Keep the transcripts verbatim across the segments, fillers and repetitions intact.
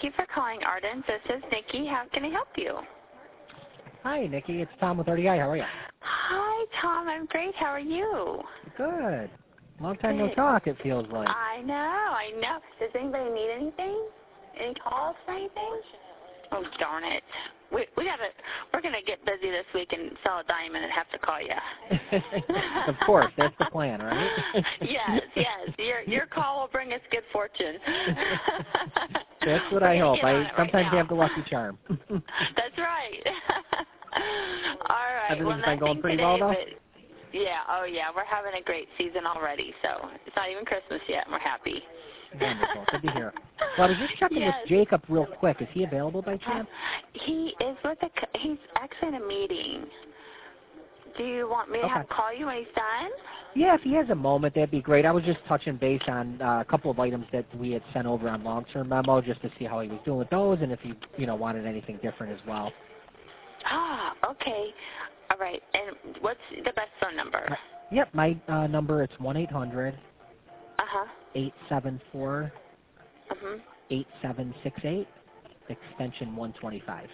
you for calling Ardent. This is Nikki. How can I help you? Hi, Nikki. It's Tom with R D I. How are you? Hi, Tom. I'm great. How are you? Good. Long time Good. no talk, it feels like. I know. I know. Does anybody need anything? Any calls for anything? Oh, darn it. We we gotta. We're gonna get busy this week and sell a diamond and have to call you. Of course, that's the plan, right? Yes, yes. Your your call will bring us good fortune. That's what I hope. I sometimes right have the lucky charm. That's right. All right. Everything's well, been going pretty today, well, though? but yeah. Oh, yeah. We're having a great season already, so it's not even Christmas yet, and we're happy. Wonderful. Good to hear. Well, I was just checking yes. with Jacob real quick. Is he available by chance? He is with a. He's actually in a meeting. Do you want me to Okay. have him call you when he's done? Yeah, if he has a moment, that'd be great. I was just touching base on uh, a couple of items that we had sent over on long-term memo, just to see how he was doing with those, and if he, you know, wanted anything different as well. Ah, okay. All right. And what's the best phone number? My, yep, my uh, number it's one eight hundred Uh-huh. eight seven four Uh-huh. eight seven six eight, extension one twenty-five.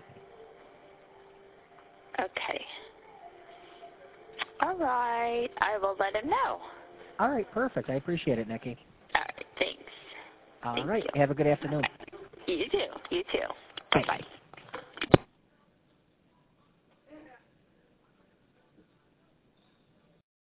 Okay. All right. I will let him know. All right, perfect. I appreciate it, Nikki. All right. Thanks. All Thank right. you. Have a good afternoon. You too. You too. Bye-bye.